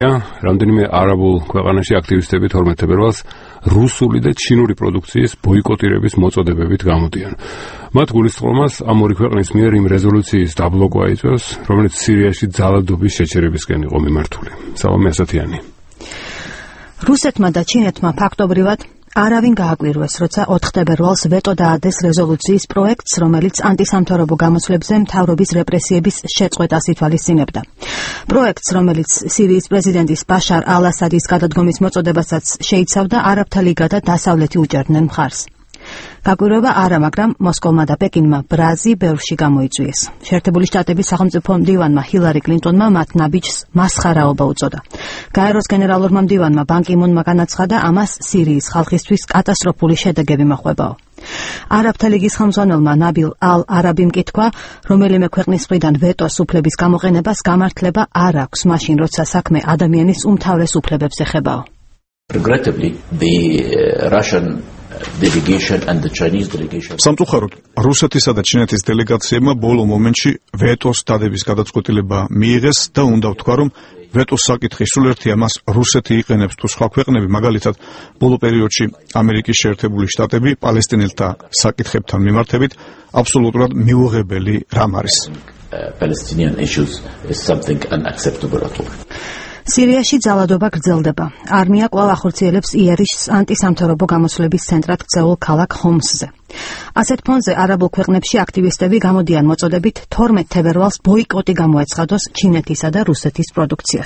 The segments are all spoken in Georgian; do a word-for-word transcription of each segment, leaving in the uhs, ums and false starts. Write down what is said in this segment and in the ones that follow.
რამდენიმე არაბულ ქვეყანაში აქტივისტები თორმეტ თებერვალს რუსული და ჩინური პროდუქციის ბოიკოტირების მოწოდებებით გამოდიან. მათ გულისწყრომას ამ ორი ქვეყნის მიერ იმ რეზოლუციის დაბლოკვა იწვევს, რომელიც სირიაში ძალადობის შეჩერებისკენ იყო მიმართული. სალომე ასათიანი. რუსეთმა და ჩინეთმა ფაქტობრივად არავინ გააკვირვეს, როცა ოთხ თებერვალს ვეტო დაადეს რეზოლუციის პროექტს, რომელიც ანტისამთავრობო გამოსვლებზე მთავრობის რეპრესიების შეწყვეტას ითვალისწინებდა. პროექტს, რომელიც სირიის პრეზიდენტის ბაშარ ალ-ასადის გადადგომის მოწოდებასაც შეიცავდა, არაბთა ლიგა და დასავლეთი უჭერდნენ მხარს. გაკვირვება არა, მაგრამ მოსკოვმა და პეკინმა ბრაზი ბევრში გამოიწვიეს. შეერთებული შტატების სახელმწიფო მდივანმა ჰილარი კლინტონმა მათ ნაბიჯს მასხარაობა უწოდა. გაეროს გენერალურმა მდივანმა ბან კი მუნმა განაცხადა, ამას სირიის ხალხისთვის კატასტროფული შედეგები მოჰყვებაო. არაბთა ლიგის ხელმძღვანელმა ნაბილ ალ-არაბიმ კითხვა, რომელიმე ქვეყნის მხრიდან ვეტოს უფლების გამოყენებას გამართლება არ აქვს, მაშინ როცა საქმე ადამიანის უმთავრეს უფლებებს ეხებაო. Regrettably, the uh, Russian delegation and the Chinese delegation. სამწუხაროდ, რუსეთისა და ჩინეთის დელეგაციებმა ბოლო მომენტში ვეტოს დადების გადაწყვეტილება მიიღეს და უნდა ვთქვა, რომ ვეტოს საკითხი სულ ერთია, მას რუსეთი იყენებს თუ სხვა ქვეყნები, მაგალითად, ბოლო პერიოდში ამერიკის შეერთებული შტატები პალესტინელთა საკითხებთან მიმართებით აბსოლუტურად მიუღებელი რამ არის. Palestinian issues is something unacceptable at all. სირიაში ძალადობა გრძელდება. არმია კვლავ ახორციელებს იერიშს ანტისამთავრობო გამოსვლების ცენტრად ქცეულ ქალაქ ჰომსზე. ასეთ ფონზე არაბულ ქვეყნებში აქტივისტები გამოდიან მოწოდებით თორმეტ თებერვალს ბოიკოტი გამოეცხადოს ჩინეთისა და რუსეთის პროდუქციას.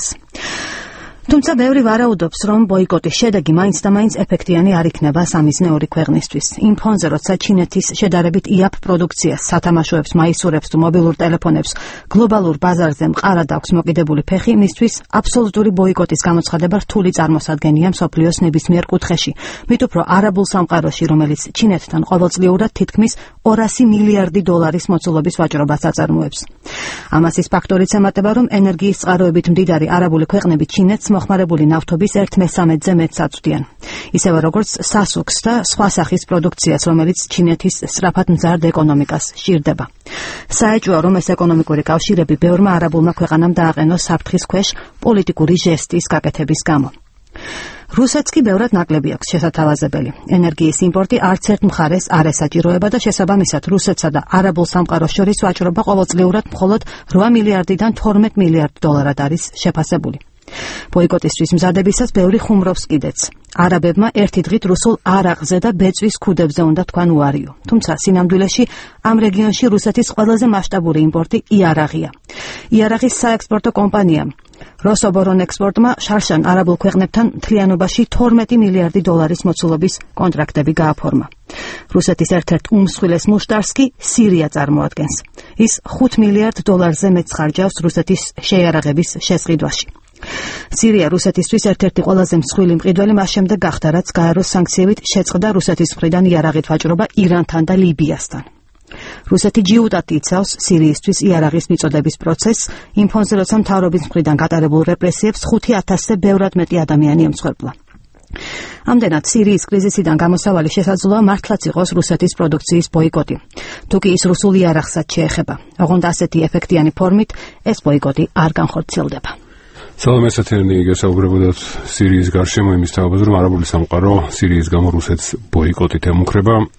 თუმცა ბევრი ვარაუდობს, რომ ბოიკოტის შედეგი მაინც და მაინც ეფექტიანი არ იქნება სამიზნე ორი ქვეყნისთვის. იმ ფონზე, როცა ჩინეთის შედარებით იაფ პროდუქციას, სათამაშოებს, მაისურებს თუ მობილურ ტელეფონებს გლობალურ ბაზარზე მყარად აქვს მოკიდებული ფეხი, მისთვის აბსოლუტური ბოიკოტის გამოცხადება რთული წარმოსადგენია მსოფლიოს ნებისმიერ კუთხეში. მით უფრო არაბულ სამყაროში, რომელიც ჩინეთთან ყოველწლიურად თითქმის ორასი მილიარდი დოლარის მოცულობის ვაჭრობას აწარმოებს. ამას ის ფაქტორიც ემატება, რომ ენერგიის წყაროებით მდიდარი არაბული ქვეყნები ჩინეთს მოხმარებული ნავთობის ერთ მესამედზე მეტს აწვდიან. ისევე როგორც სასუქს და სხვა სახის პროდუქციას, რომელიც ჩინეთის სწრაფად მზარდ ეკონომიკას სჭირდება. საეჭვოა, რომ ეს ეკონომიკური კავშირები ბევრმა არაბულმა ქვეყანამ დააყენოს საფრთხის ქვეშ პოლიტიკური ჟესტის გაკეთების გამო. რუსეთს კი ბევრად ნაკლები აქვს შესათავაზებელი. ენერგიის იმპორტი არც ერთ მხარეს არ ესაჭიროება და შესაბამისად რუსეთსა და არაბულ სამყაროს შორის ვაჭრობა ყოველწლიურად მხოლოდ რვა მილიარდიდან თორმეტ მილიარდ დოლარად არის შეფასებული. ბოიკოტისთვის მზადებისას ბევრი ხუმრობს კიდეც. არაბებმა ერთი დღით რუსულ არაყზე და ბეწვის ქუდებზე უნდა თქვან უარიო. თუმცა სინამდვილეში ამ რეგიონში რუსეთის ყველაზე მასშტაბური იმპორტი იარაღია. იარაღის საექსპორტო კომპანიამ როსობორონექსპორტმა შარშან არაბულ ქვეყნებთან მთლიანობაში თორმეტი მილიარდი დოლარის მოცულობის კონტრაქტები გააფორმა. რუსეთის ერთ-ერთ უმსხვილეს მუშტარს კი სირია წარმოადგენს. ის ხუთ მილიარდ დოლარზე მეტს ხარჯავს რუსეთის შეიარაღების შესყიდვაში. სირია რუსეთისთვის ერთ-ერთი ყველაზე მსხვილი მყიდველი მას შემდეგ გახდა, რაც გაეროს სანქციებით შეწყდა რუსეთის მხრიდან იარაღით ვაჭრობა ირანთან და ლიბიასთან. რუსეთი ჯიუტად იცავს სირიისთვის იარაღის მიწოდების პროცესს, იმ ფონზე, როცა მთავრობის მხრიდან გატარებულ რეპრესიებს ხუთი ათასზე ბევრად მეტი ადამიანი ემსხვერპლა. ამდენად სირიის კრიზისიდან გამოსავალი შესაძლოა მართლაც იყოს რუსეთის პროდუქციის ბოიკოტი. თუ კი ის რუსულ იარაღსაც შეეხება, ოღონდ ასეთი ეფექტიანი ფორმით ეს ბოიკოტი არ განხორციელდება. სალომე ასათიანი გესაუბრებოდათ სირიის გარშემო იმის თაობაზე, რომ არაბული სამყარო სირიის გამო რუსეთს ბოიკოტით ემუქრება.